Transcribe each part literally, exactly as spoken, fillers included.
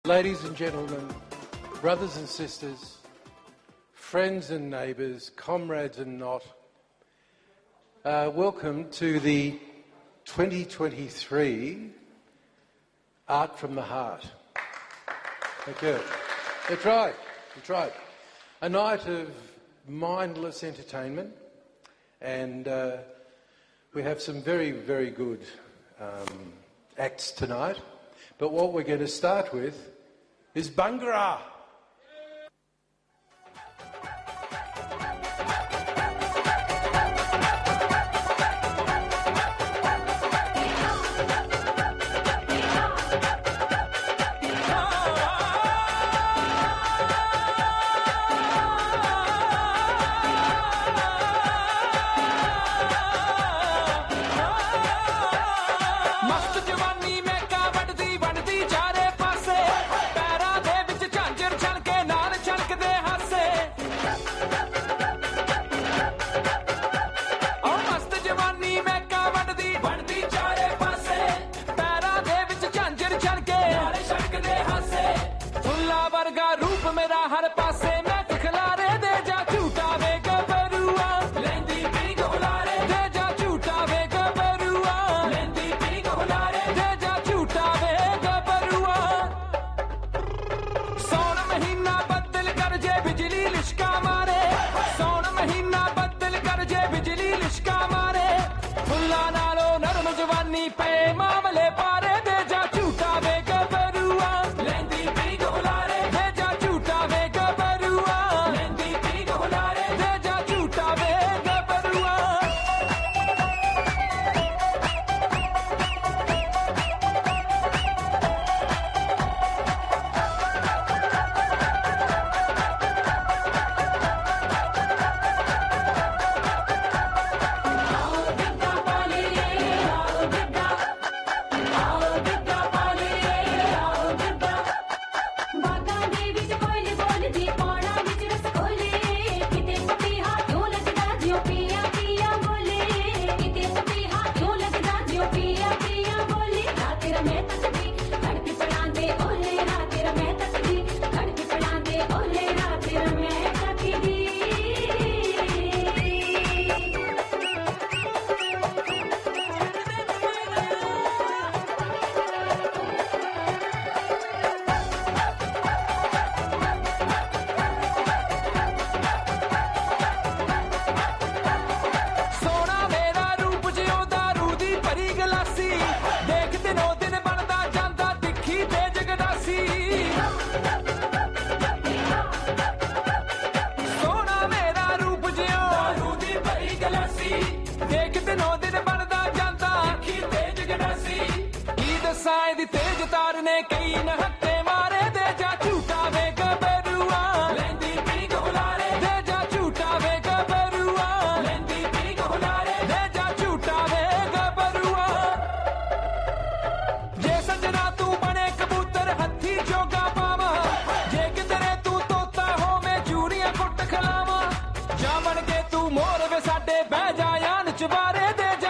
Ladies and gentlemen, brothers and sisters, friends and neighbours, comrades and not, uh, welcome to the twenty twenty-three Art from the Heart. Thank you. That's right, that's right. A night of mindless entertainment, and uh, we have some very, very good um, acts tonight. But what we're going to start with is Bhangra.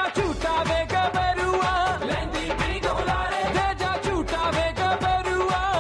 Bhangra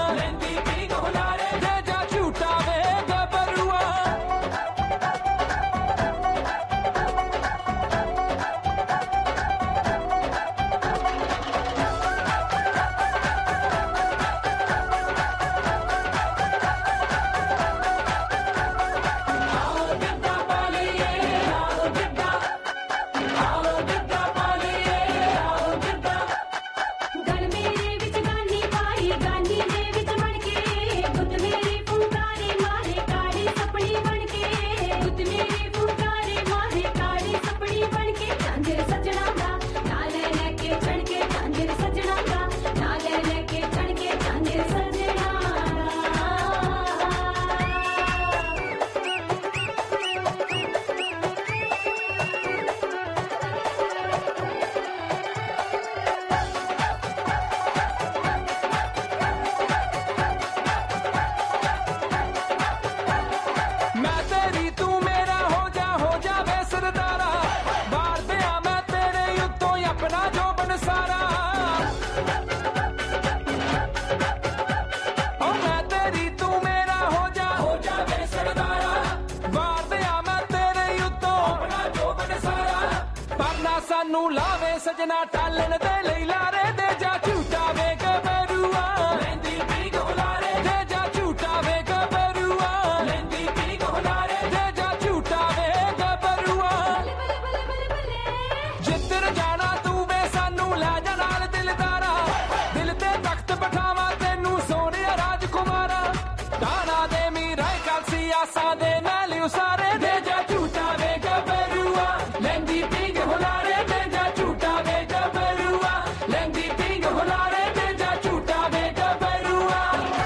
सजना टालन दे लई लारे दे जा झूठा वे गबरुआ लेंदी P गोलारे दे जा झूठा वे गबरुआ लेंदी P गोलारे दे जा झूठा वे गबरुआ जिੱਧਰ ਜਾਣਾ ਤੂੰ ਵੇ ਸਾਨੂੰ ਲੈ ਜਾ ਨਾਲ ਦਿਲਦਾਰਾ ਦਿਲ ਤੇ ਤਖਤ ਬਿਠਾਵਾਂ ਤੈਨੂੰ ਸੋਹਣਿਆ ਰਾਜਕੁਮਾਰਾ ਗਾਣਾ ਦੇ ਮੀਰਾ ਕਲਸੀ ਆਸਾਂ ਦੇ ਨਾਲ ਉਸਾਰੇ ਦੇ ਜਾ ਝੂਠਾ ਵੇ ਗਬਰੂਆ ਲੈਂਦੀ ਪੀਂਗ ਹੁਲਾਰੇ ਦੇ ਜਾ ਝੂਠਾ ਵੇ ਗਬਰੂਆ ਲੈਂਦੀ ਪੀਂਗ ਹੁਲਾਰੇ ਦੇ ਜਾ ਝੂਠਾ ਵੇ ਗਬਰੂਆ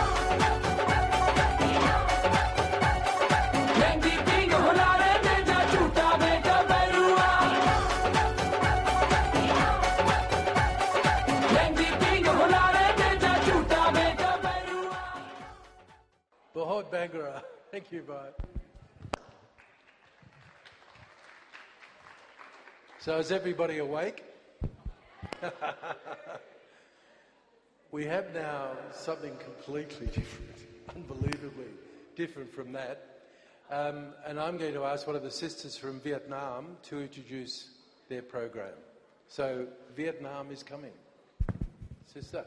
ਲੈਂਦੀ ਪੀਂਗ ਹੁਲਾਰੇ ਦੇ ਜਾ ਝੂਠਾ ਵੇ ਗਬਰੂਆ ਲੈਂਦੀ ਪੀਂਗ ਹੁਲਾਰੇ ਦੇ ਜਾ ਝੂਠਾ ਵੇ ਗਬਰੂਆ Bahod Bangara. Thank you, bye. So is everybody awake? We have now something completely different, unbelievably different from that. Um, and I'm going to ask one of the sisters from Vietnam to introduce their program. So Vietnam is coming. Sister.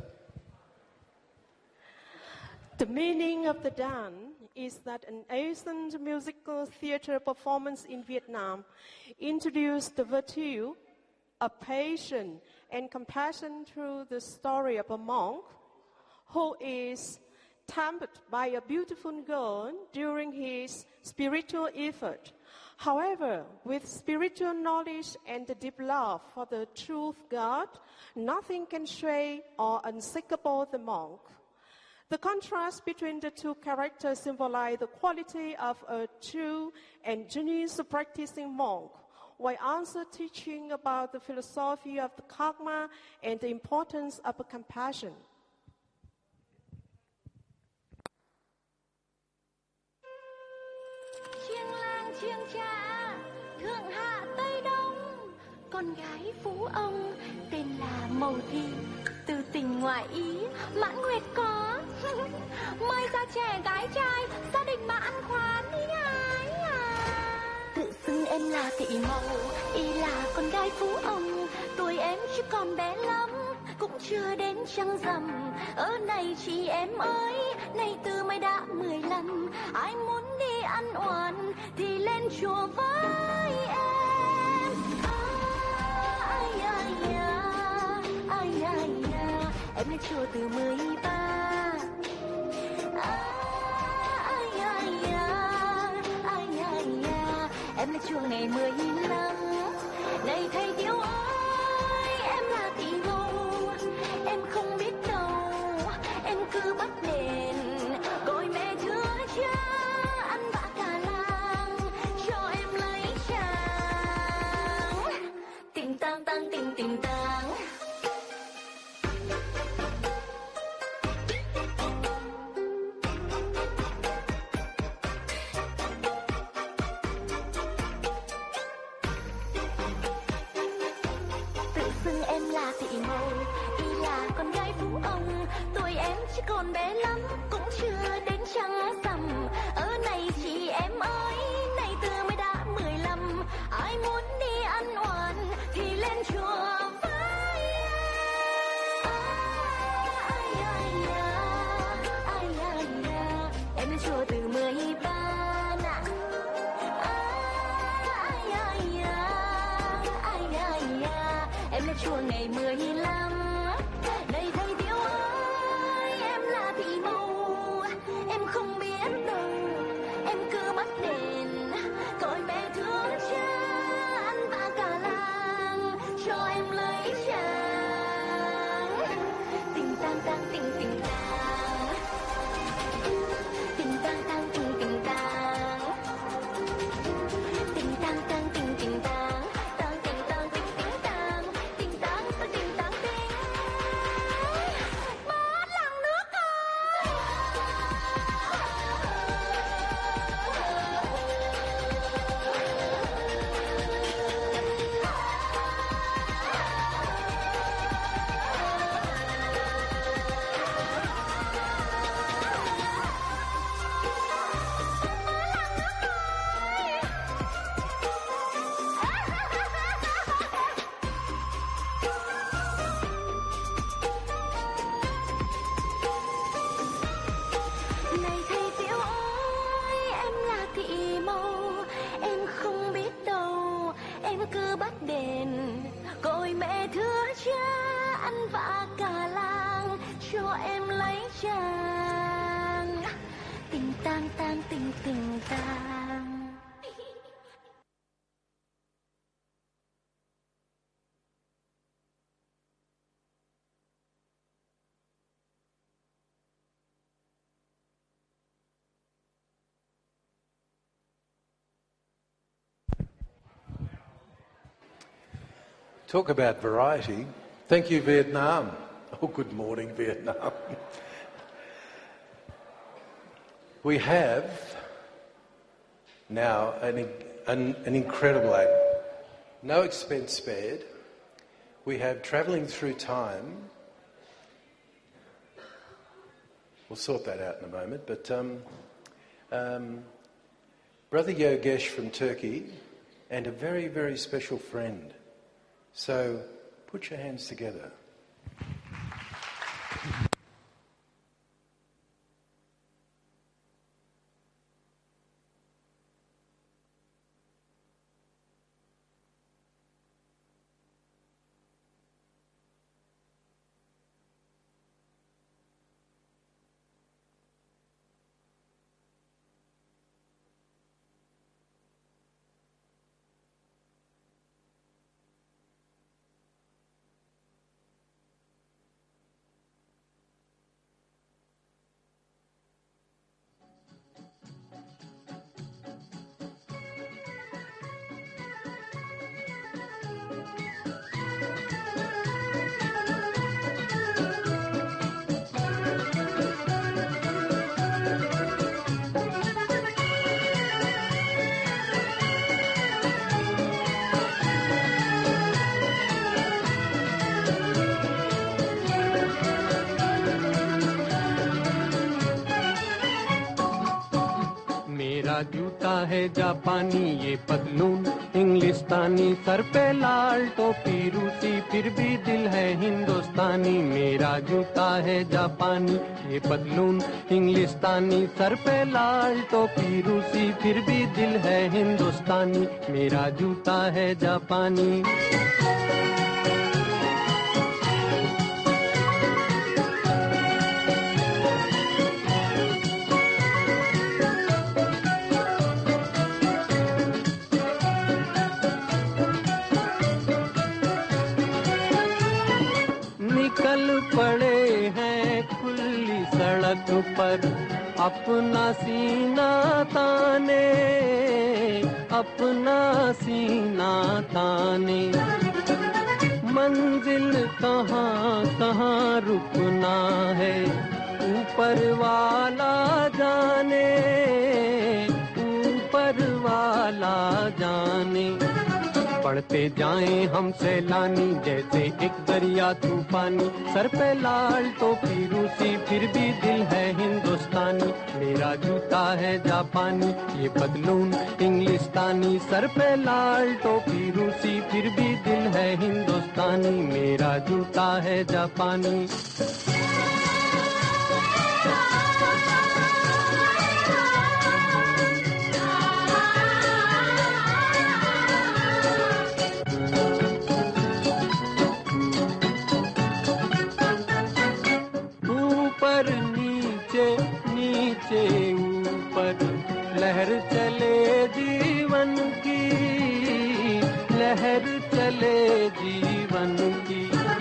The meaning of the dance is that an ancient musical theatre performance in Vietnam introduced the virtue of patience and compassion through the story of a monk who is tempted by a beautiful girl during his spiritual effort. However, with spiritual knowledge and the deep love for the truth God, nothing can sway or unshakable the monk. The contrast between the two characters symbolize the quality of a true and genuine practicing monk, while also teaching about the philosophy of the karma and the importance of compassion. Chiêng lang chiêng cha, thượng hạ tây đông, con gái phú ông tên là Mầu Thị, từ tình ngoại ý mãn nguyệt có. Mời ra trẻ gái trai gia đình mà ăn khoán đi ái à. Tự xưng em là Thị Mầu, y là con gái phú ông. Tuổi em chỉ còn bé lắm, cũng chưa đến trăng rằm. Ở này chị em ơi, này từ mai đã mười lần. Ai muốn đi ăn oàn thì lên chùa với em. Ai ai à, ai ai à, em lên chùa từ mười ba. Ai ai à, ai ai à, em lên chùa ngày mười lăm. Này thầy Tiêu ơi, em là Thị Mầu, em không biết đâu, em cứ bắt đèn gọi mẹ thưa cha ăn vạ cả làng cho em lấy chàng. Tình tang tang tình tình tang. Chỉ còn bé lắm, cũng chưa đến trăng rằm. Ở này chị em ơi, này từ mới đã mười lăm. Ai muốn đi ăn oàn thì lên chùa với em. Ai ai à, ai ai à, em lên chùa từ mười ba nè. Ai ai à, ai ai à, em lên chùa ngày mười lăm. Này thầy Tiêu ơi, em là Thị Mầu, em không biết đâu, em cứ bắt đèn gọi mẹ thương cha ăn vạ cả làng cho em lấy chàng. Tình tang tang tình tình tang, tình tang tang tình tình tang, tình tang tang tình tình tang, tang tình tang tình tình tang, tình tang tang tình tang. tang tang ting ting tang. Talk about variety. Thank you, Vietnam. Oh, good morning, Vietnam. We have now an, an, an incredible act. No expense spared. We have Travelling Through Time. We'll sort that out in a moment. But um, um, Brother Yogesh from Turkey and a very, very special friend. So put your hands together. जूता है जापानी ये पतलून इंग्लिस्तानी sir पे लाल टोपी रूसी फिर भी दिल है हिंदुस्तानी मेरा जूता है जापानी ये पतलून इंग्लिस्तानी सर पे लाल टोपी रूसी फिर भी दिल है हिंदुस्तानी मेरा जूता है जापानी पड़े हैं खुली सड़क पर अपना सीना ताने अपना सीना ताने मंजिल कहाँ कहाँ रुकना है ऊपर वाला जाने ऊपर वाला जाने बढ़ते जाएं हम सैलानी जैसे एक दरिया तूफानी सर पे लाल टोपी रूसी फिर भी दिल है हिंदुस्तानी मेरा जूता है जापानी ये पतलून इंग्लिस्तानी सर पे लाल टोपी रूसी फिर भी दिल है हिंदुस्तानी मेरा जूता है जापानी ऊपर लहर चले जीवन की लहर चले जीवन की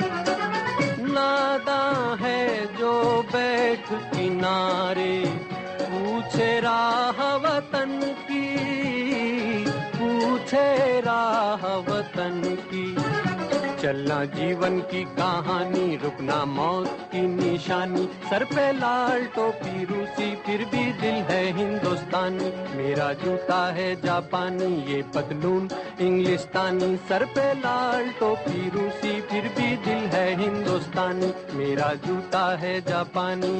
नादा है जो बैठ किनारे पूछे राह वतन की पूछे राह वतन की चलना जीवन की कहानी रुकना मौत की निशानी सर पे लाल टोपी रूसी फिर भी दिल है हिंदुस्तानी मेरा जूता है जापानी ये पतलून इंग्लिस्तानी सर पे लाल टोपी रूसी फिर भी दिल है हिंदुस्तानी मेरा जूता है जापानी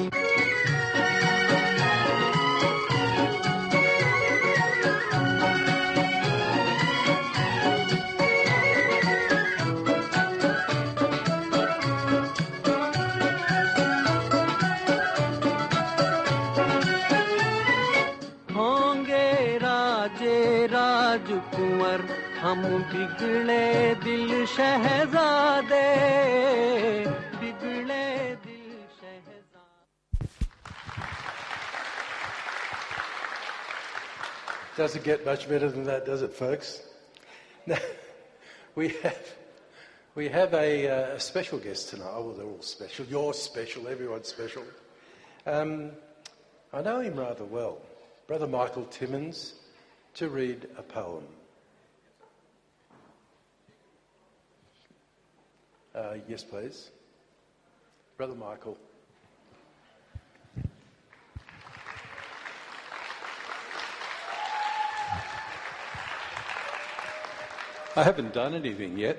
राजकुंवर हम बिगड़े दिल शहजादे बिगड़े दिल शहजादे Doesn't get much better than that, does it, folks? Now, we have we have a, uh, a special guest tonight. Oh, well, they're all special. You're special. Everyone's special. Um, I know him rather well. Brother Michael Timmins, to read a poem. Uh, yes, please. Brother Michael. I haven't done anything yet.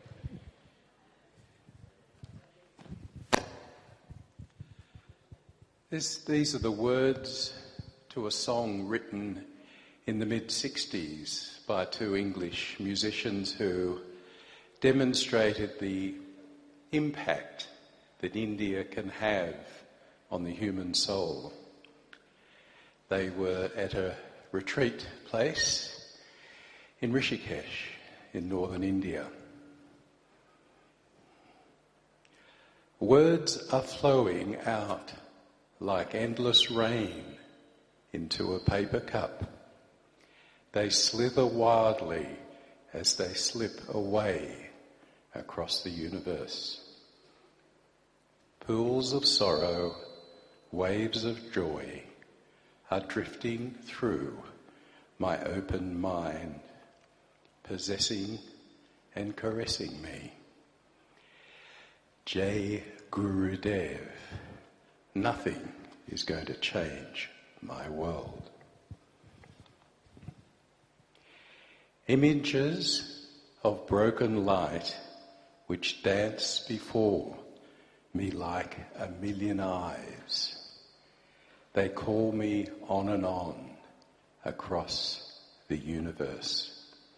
This, these are the words to a song written in the mid-sixties by two English musicians who demonstrated the impact that India can have on the human soul. They were at a retreat place in Rishikesh in northern India. Words are flowing out like endless rain into a paper cup. They slither wildly as they slip away across the universe. Pools of sorrow, waves of joy are drifting through my open mind, possessing and caressing me. Jai Gurudev, nothing is going to change my world. Images of broken light which dance before me like a million eyes. They call me on and on across the universe.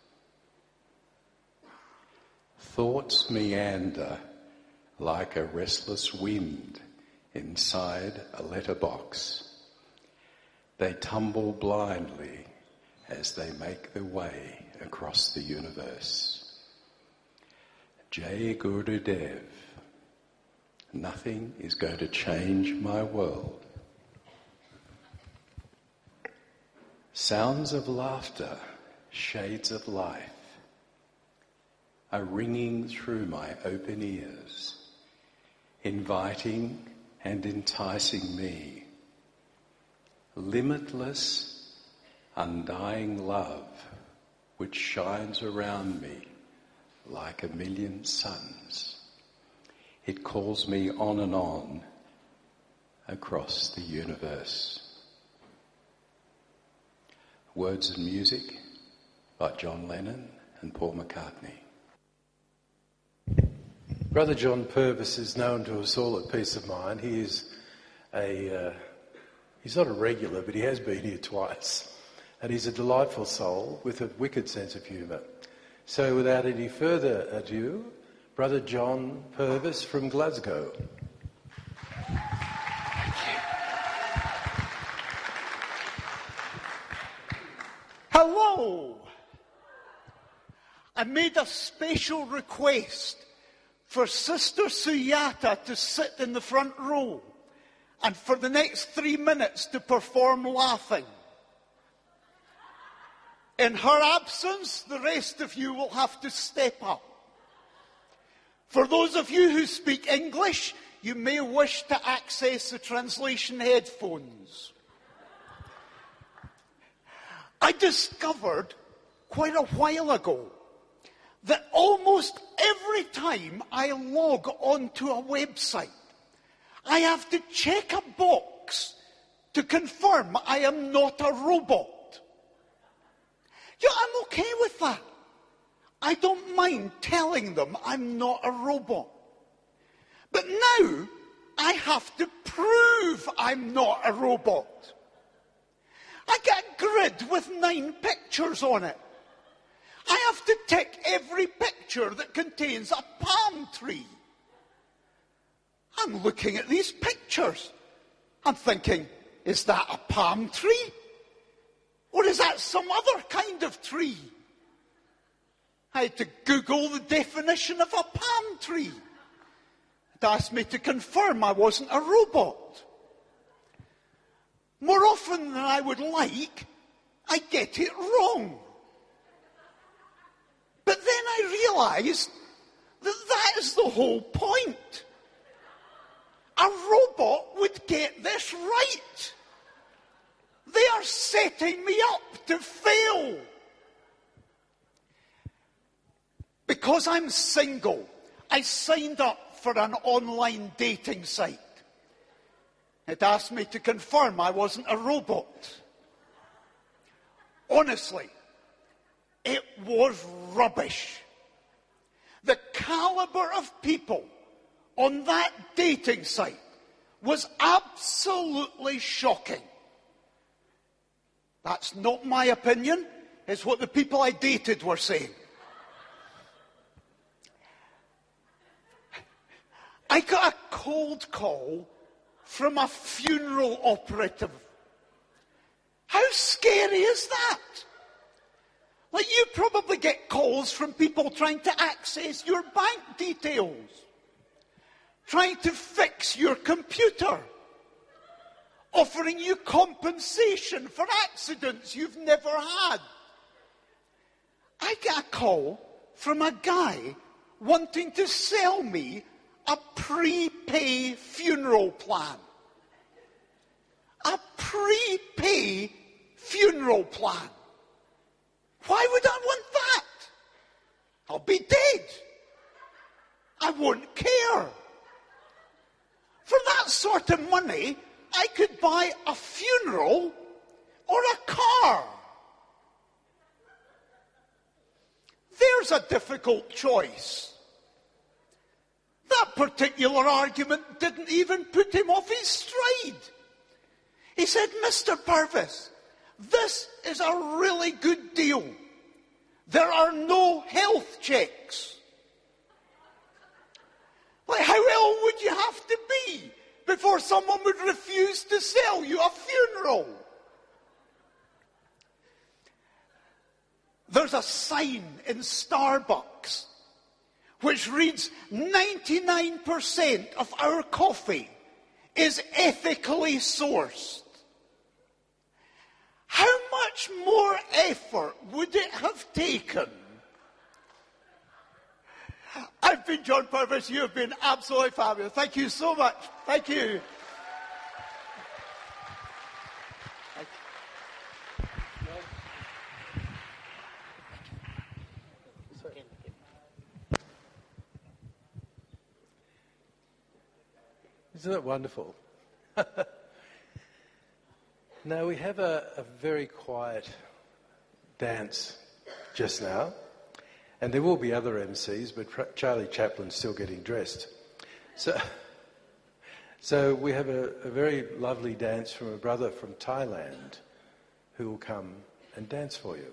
Thoughts meander like a restless wind inside a letterbox. They tumble blindly as they make their way across the universe. Jai Gurudev, nothing is going to change my world. Sounds of laughter, shades of life, are ringing through my open ears, inviting and enticing me. Limitless, undying love which shines around me like a million suns. It calls me on and on across the universe. Words and music by John Lennon and Paul McCartney. Brother John Purvis is known to us all at Peace of Mind. He is a, uh, he's not a regular, but he has been here twice. And he's a delightful soul with a wicked sense of humour. So without any further ado, Brother John Purvis from Glasgow. Hello! I made a special request for Sister Suyata to sit in the front row and for the next three minutes to perform laughing. In her absence, the rest of you will have to step up. For those of you who speak English, you may wish to access the translation headphones. I discovered quite a while ago that almost every time I log onto a website, I have to check a box to confirm I am not a robot. Yeah, I'm okay with that. I don't mind telling them I'm not a robot. But now I have to prove I'm not a robot. I get a grid with nine pictures on it. I have to tick every picture that contains a palm tree. I'm looking at these pictures. I'm thinking, is that a palm tree? Or is that some other kind of tree? I had to Google the definition of a palm tree. It asked me to confirm I wasn't a robot. More often than I would like, I get it wrong. But then I realised that that is the whole point. A robot would get this right. They are setting me up to fail. Because I'm single, I signed up for an online dating site. It asked me to confirm I wasn't a robot. Honestly, it was rubbish. The caliber of people on that dating site was absolutely shocking. That's not my opinion. It's what the people I dated were saying. I got a cold call from a funeral operative. How scary is that? Like, you probably get calls from people trying to access your bank details, trying to fix your computer, offering you compensation for accidents you've never had. I get a call from a guy wanting to sell me a prepay funeral plan. A prepay funeral plan. Why would I want that? I'll be dead. I won't care. For that sort of money, I could buy a funeral or a car. There's a difficult choice. That particular argument didn't even put him off his stride. He said, Mister Purvis, this is a really good deal. There are no health checks. Like, how ill would you have to be before someone would refuse to sell you a funeral? There's a sign in Starbucks which reads, ninety-nine percent of our coffee is ethically sourced. How much more effort would it have taken? I've been John Purvis. You have been absolutely fabulous. Thank you so much. Thank you. Isn't it wonderful? Now, we have a, a very quiet dance just now, and there will be other M Cs, but Charlie Chaplin's still getting dressed. So, so we have a, a very lovely dance from a brother from Thailand who will come and dance for you.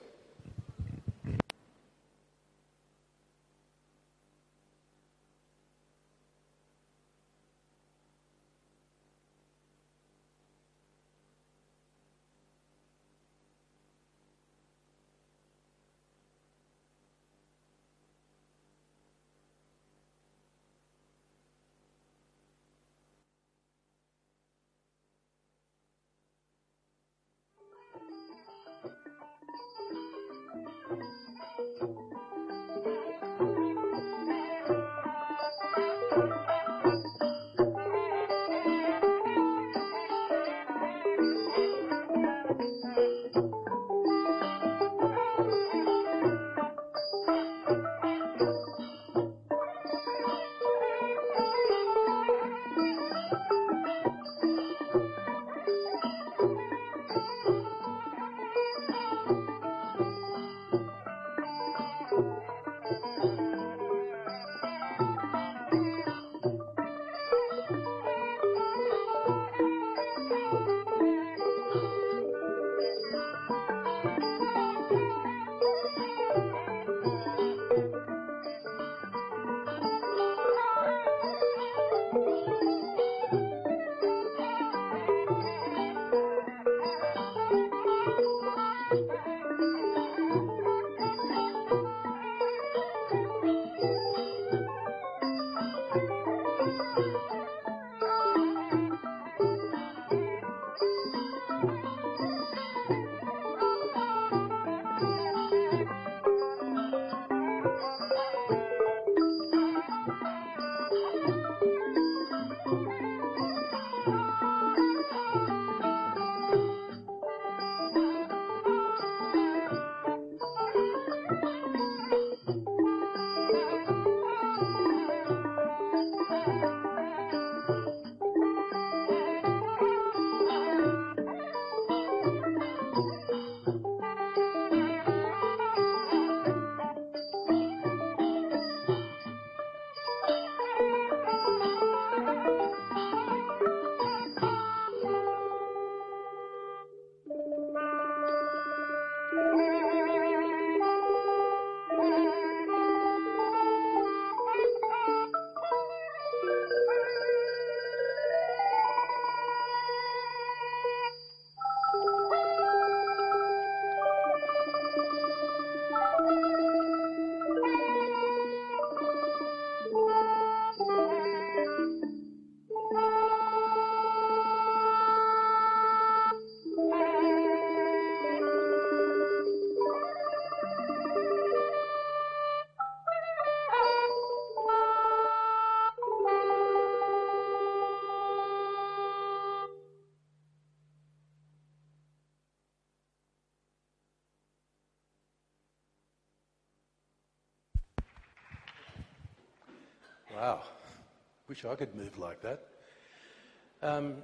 Wow. Wish I could move like that. Um,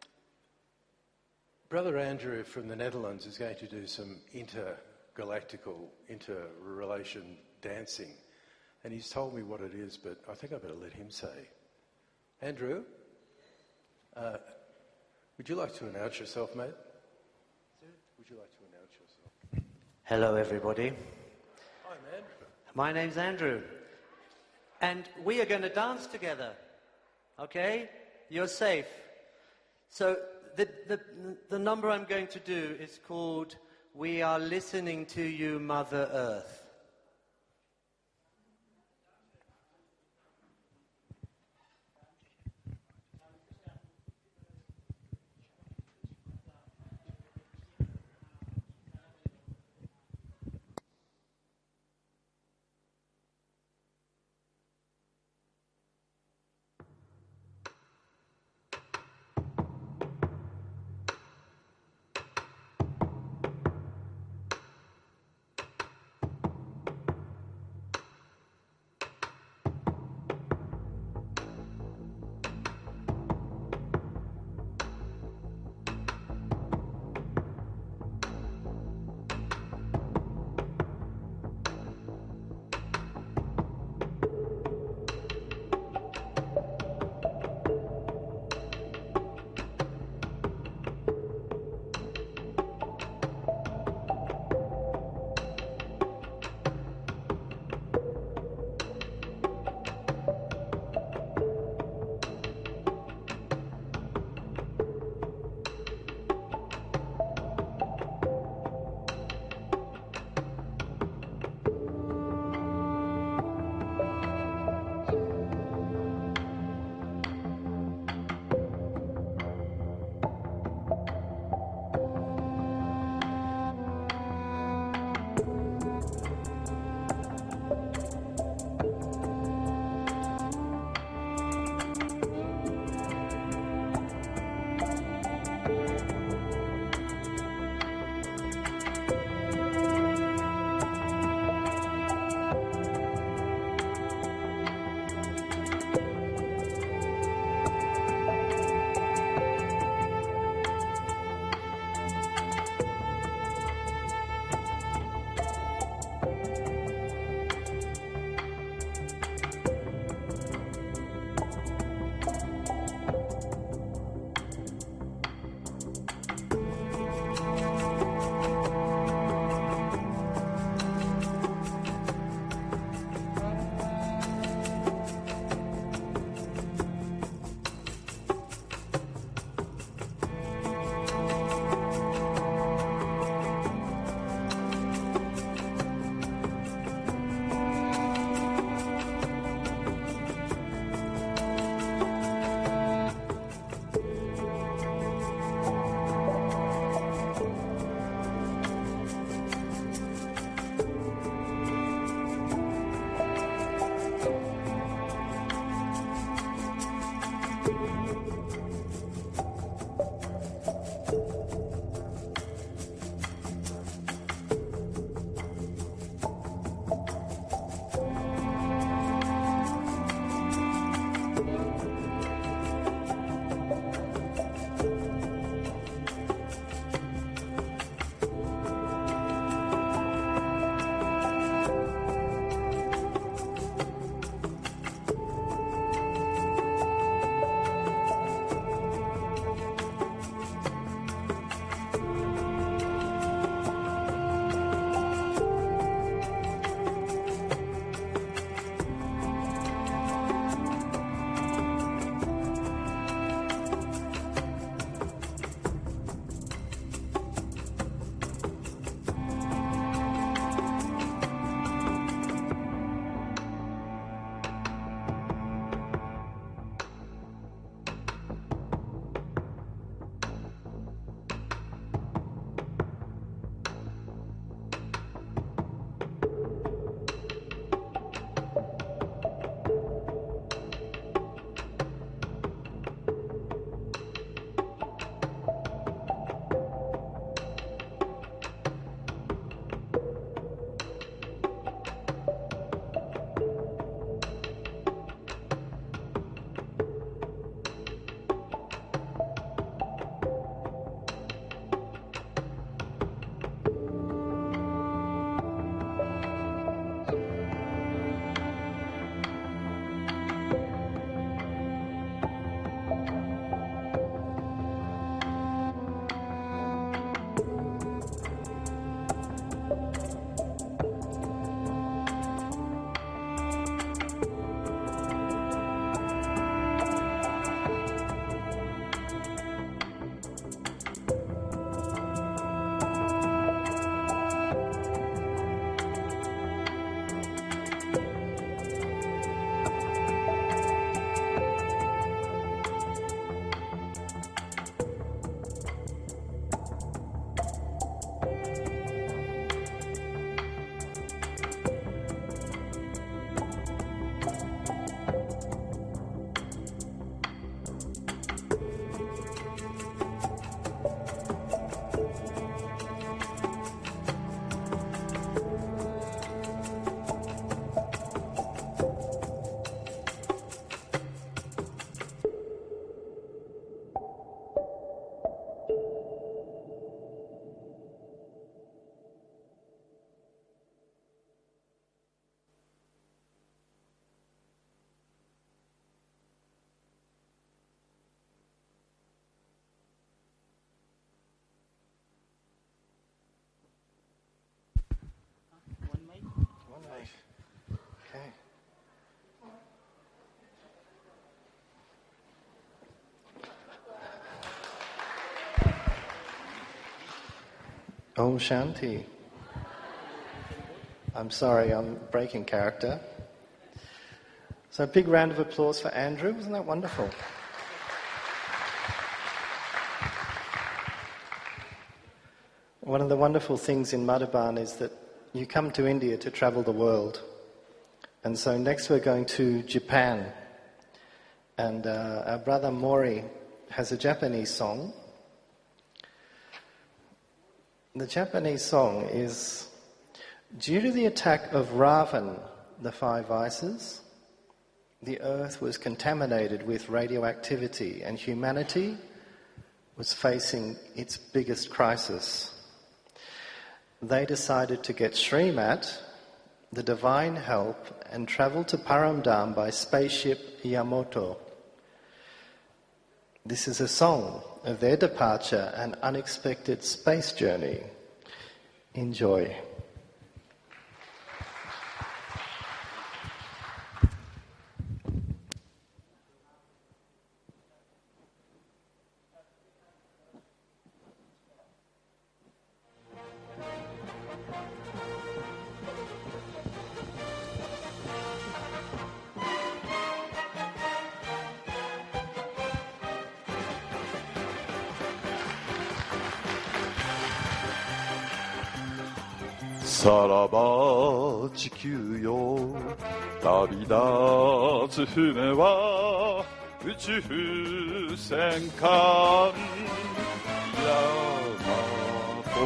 Brother Andrew from the Netherlands is going to do some intergalactical, interrelation dancing. And he's told me what it is, but I think I better let him say. Andrew, uh, would you like to announce yourself, mate? Would you like to announce yourself? Hello, everybody. Hi, man. My name's Andrew. And we are going to dance together. Okay? You're safe. So the, the, the number I'm going to do is called We Are Listening to You, Mother Earth. Om Shanti. I'm sorry, I'm breaking character. So a big round of applause for Andrew. Wasn't that wonderful? One of the wonderful things in Madhaban is that you come to India to travel the world. And so next we're going to Japan. And uh, our brother Mori has a Japanese song. The Japanese song is, due to the attack of Ravan, the five vices, the earth was contaminated with radioactivity and humanity was facing its biggest crisis. They decided to get Srimat, the divine help, and travel to Paramdam by spaceship Yamato. This is a song of their departure and unexpected space journey. Enjoy. さらば地球よ旅立つ船は宇宙戦艦ヤマト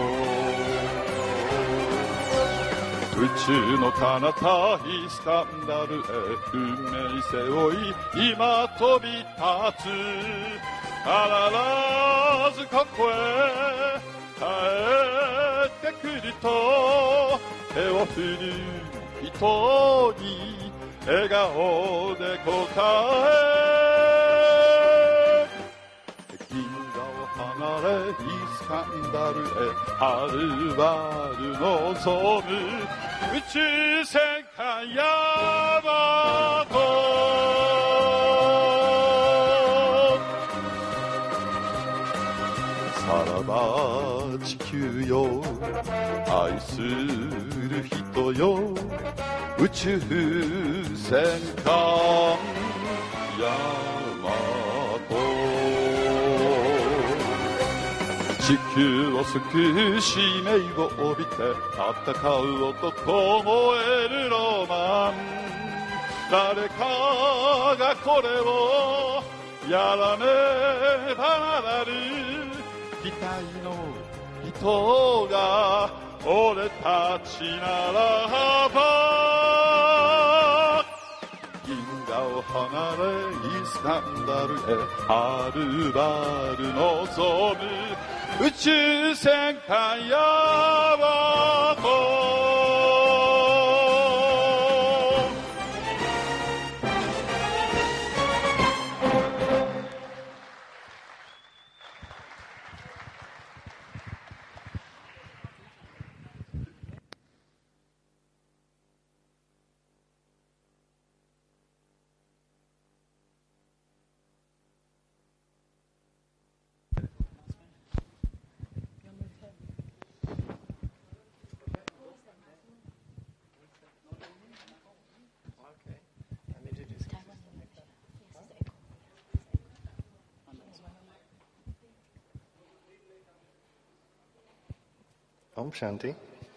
宇宙の彼方イスカンダルへ運命背負い今飛び立つ必ずここへ帰ってくると手を振る人に笑顔で答え銀河を離れイスカンダルへはるばる望む宇宙戦艦ヤマトさらば地球よ愛する人よ宇宙戦艦ヤマト地球を救う使命を帯びて戦う男燃えるロマン誰かがこれをやらねばならぬ期待の人が俺たちならば銀河を離れイスカンダルへはるばる望む宇宙戦艦ヤマト Om Shanti.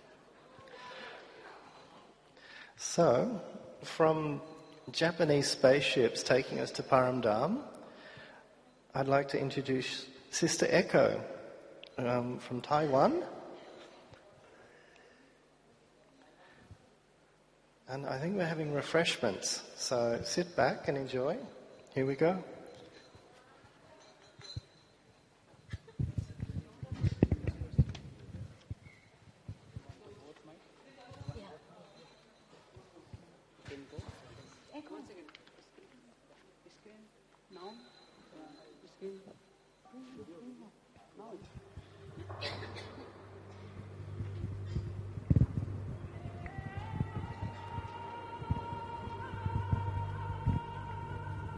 So, from Japanese spaceships taking us to Paramdam, I'd like to introduce Sister Echo um, from Taiwan. And I think we're having refreshments, so sit back and enjoy. Here we go.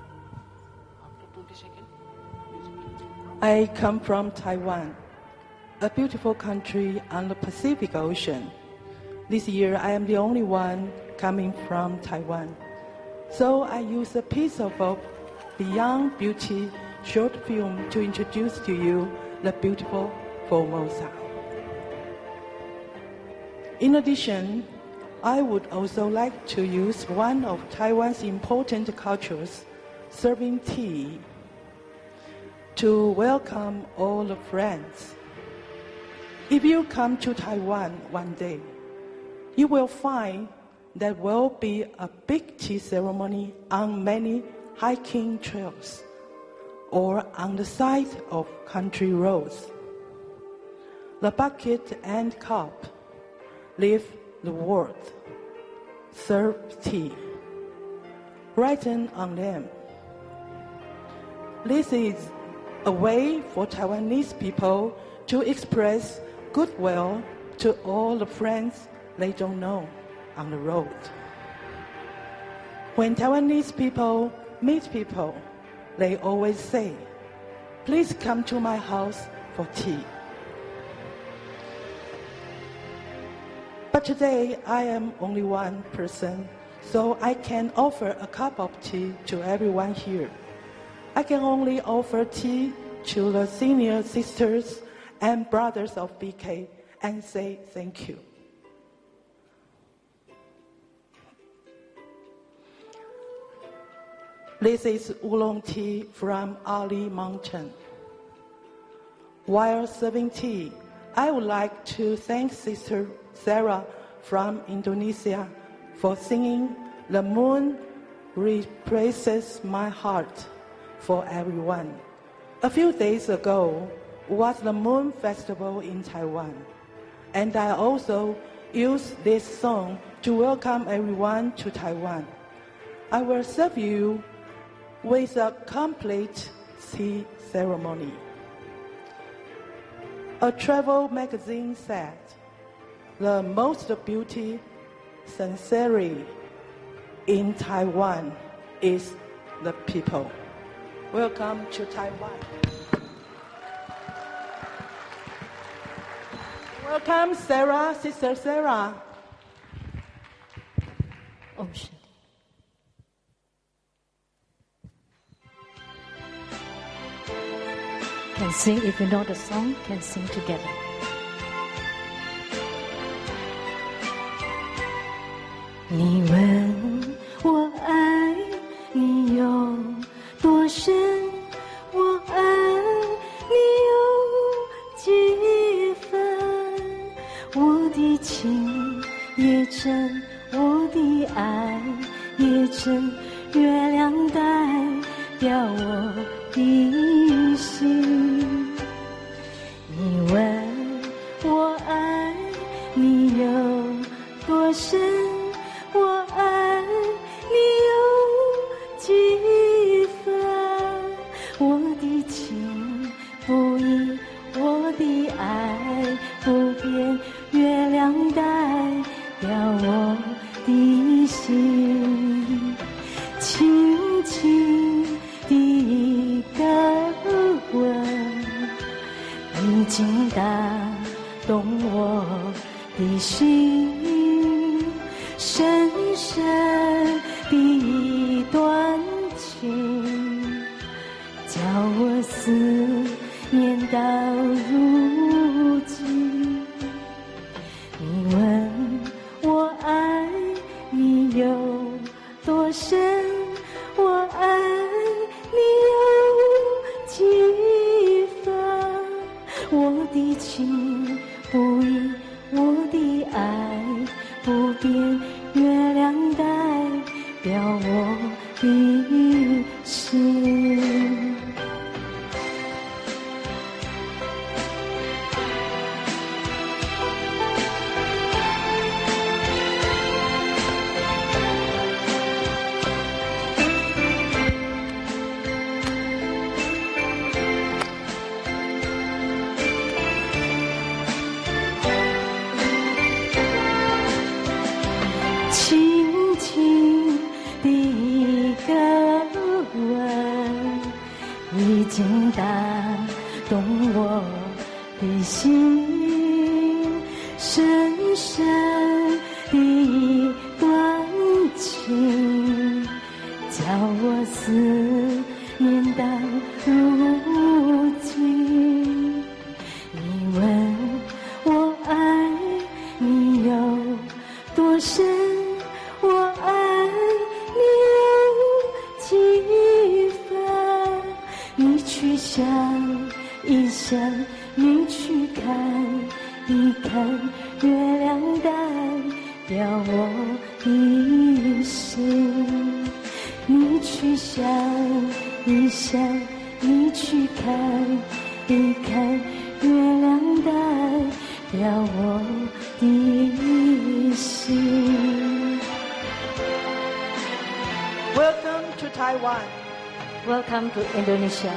I come from Taiwan. a beautiful country on the Pacific Ocean. This year, I am the only one coming from Taiwan. So I use a piece of a Beyond Beauty short film to introduce to you the beautiful Formosa. In addition, I would also like to use one of Taiwan's important cultures, serving tea, to welcome all the friends. If you come to Taiwan one day, you will find there will be a big tea ceremony on many hiking trails or on the side of country roads. The bucket and cup live the word, serve tea, written on them. This is a way for Taiwanese people to express goodwill to all the friends they don't know on the road. When Taiwanese people meet people, they always say, "Please come to my house for tea." But today I am only one person, so I can offer a cup of tea to everyone here. I can only offer tea to the senior sisters and brothers of B K and say thank you. This is oolong tea from Ali Mountain. While serving tea, I would like to thank Sister Sarah from Indonesia for singing "The Moon Replaces My Heart" for everyone. A few days ago was the Moon Festival in Taiwan, and I also used this song to welcome everyone to Taiwan. I will serve you with a complete tea ceremony. A travel magazine said, "The most beauty, sincerity in Taiwan is the people." Welcome to Taiwan. Welcome, Sarah, Sister Sarah. Oh, shit. Can sing, if you know the song, can sing together. 你问我爱你有多深，我爱你有几分，我的情也真，我的爱也真，月亮代表我的心。你问我爱你有多深，我爱你有几分，我的情不移，我的爱不变，月亮代表我的心。轻轻的一个吻，已经打动我的心。深深的一段情，叫我思念到如今。你问我爱你有多深，我爱你有几分，我的情不移，我的爱不变，月亮代表我的心。轻轻的一个情，深深的一段情，叫我思念到如今。你问我爱你有多深，我爱你有几分，你去想一想，你去看一看，月亮代表我的心。你去想一想，你去看一看，月亮代表我的心。 Welcome to Taiwan. Welcome to Indonesia.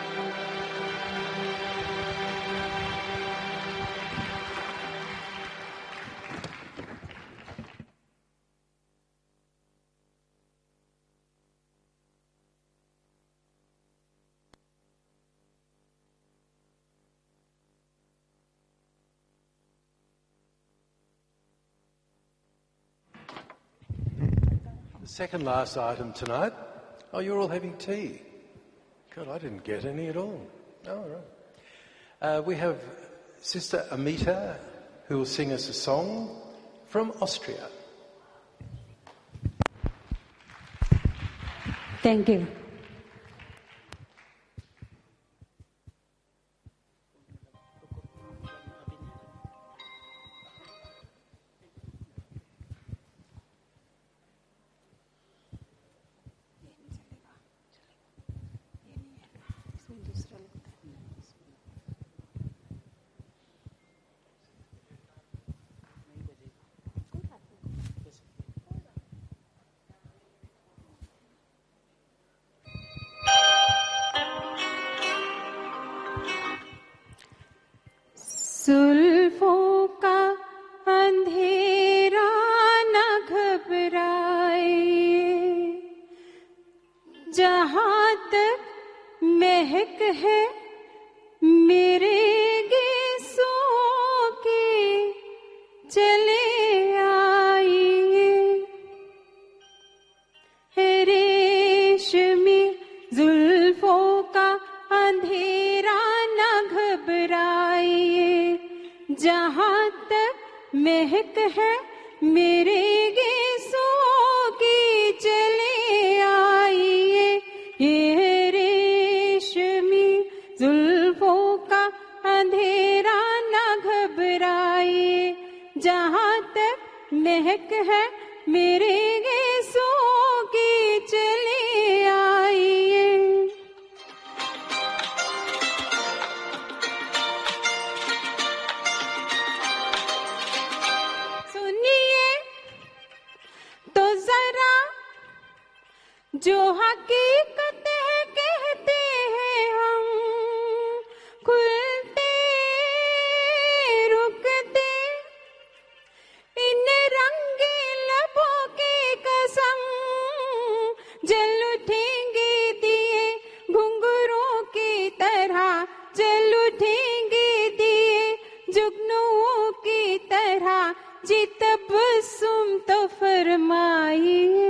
The second last item tonight. Oh, you're all having tea. God, I didn't get any at all. Oh, right. Uh, we have Sister Amita, who will sing us a song from Austria. Thank you. जुल्फों का अंधेरा न घबराए, जहां तक महक है मेरे गीसों की चले आइए। रेशमी जुल्फों का अंधेरा न घबराइए, जहां तक महक है मेरे गीसों की चले आइए। ये रेशमी जुल्फों का अंधेरा न घबराइए, जहां तक महक है मेरे गीसों की चले आइए। जो हकीकत है कहते हैं हम, खुलते रुकते इन रंगीन लबों की कसम, जल उठेंगे दिए घुंघरों की तरह, जल उठेंगे दिए जुगनुओं की तरह, जी तबस्सुम तो फरमाइए।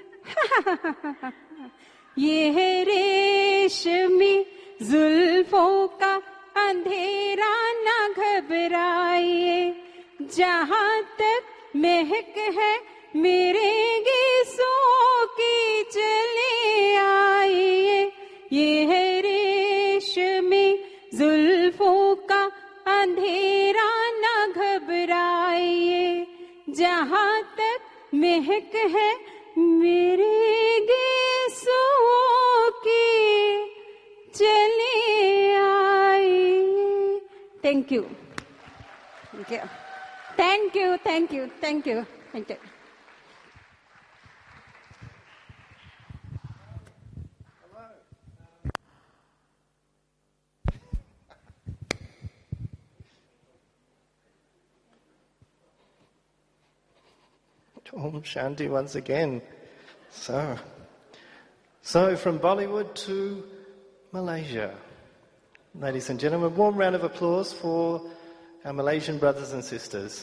ये है रेशमी जुल्फों का अंधेरा न घबराइए, जहां तक महक है मेरे गीसों की चले आइए। ये है रेशमी जुल्फों का अंधेरा न घबराइए, जहां तक महक है मेरे गीसों की चले आइए। Thank you. Thank you. Thank you. Thank you. Thank you. Thank you. Om Shanti once again. So, so from Bollywood to Malaysia. Ladies and gentlemen, warm round of applause for our Malaysian brothers and sisters.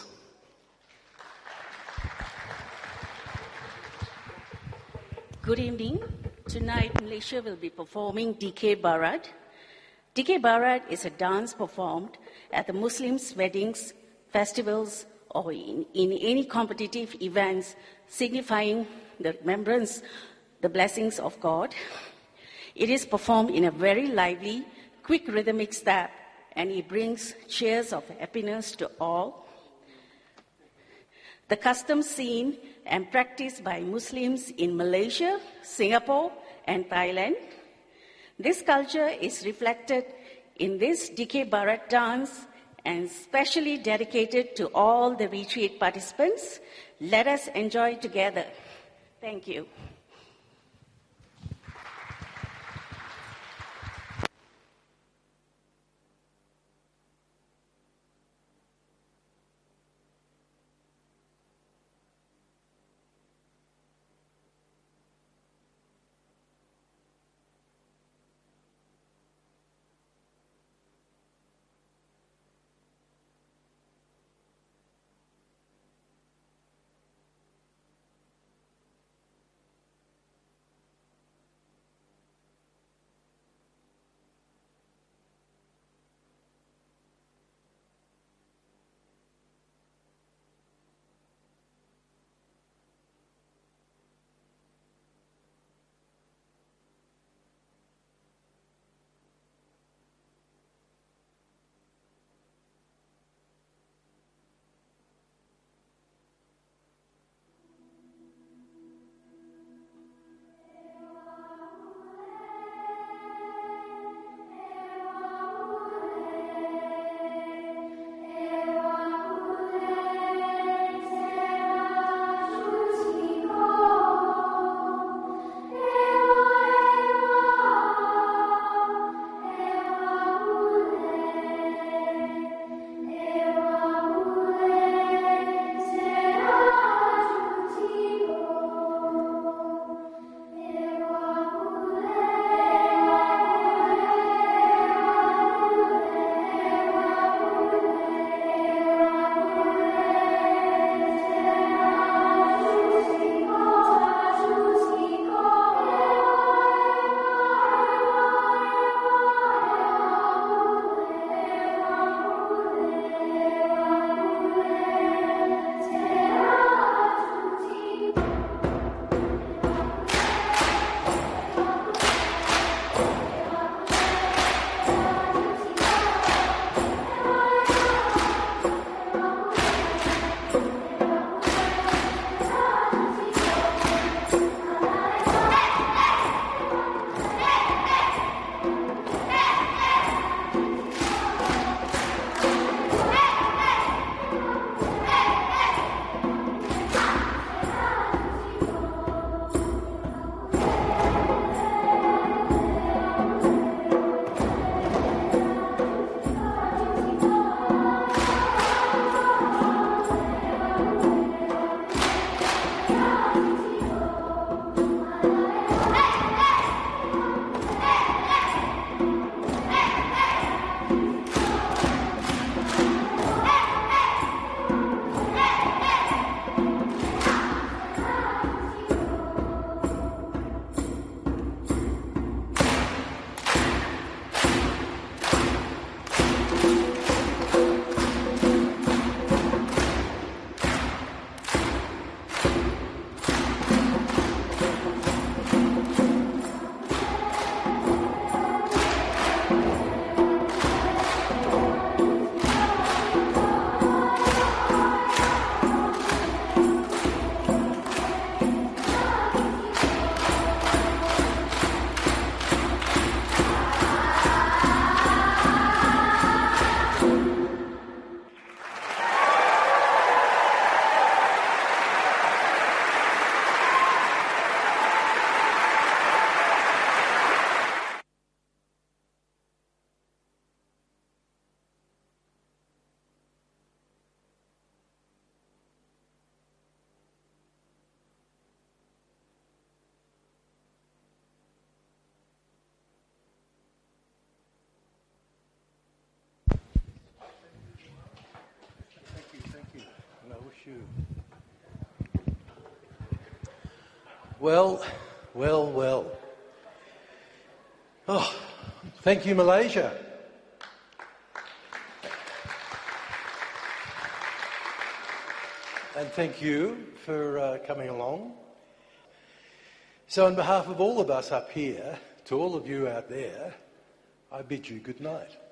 Good evening. Tonight, Malaysia will be performing D K Barat. D K Barat is a dance performed at the Muslims' weddings, festivals, or in, in any competitive events signifying the remembrance, the blessings of God. It is performed in a very lively, quick rhythmic step, and it brings cheers of happiness to all. The custom seen and practiced by Muslims in Malaysia, Singapore, and Thailand. This culture is reflected in this D K Barat dance and specially dedicated to all the retreat participants. Let us enjoy together. Thank you. you. Well, well, well. Oh, thank you, Malaysia. And thank you for uh, coming along. So on behalf of all of us up here, to all of you out there, I bid you good night.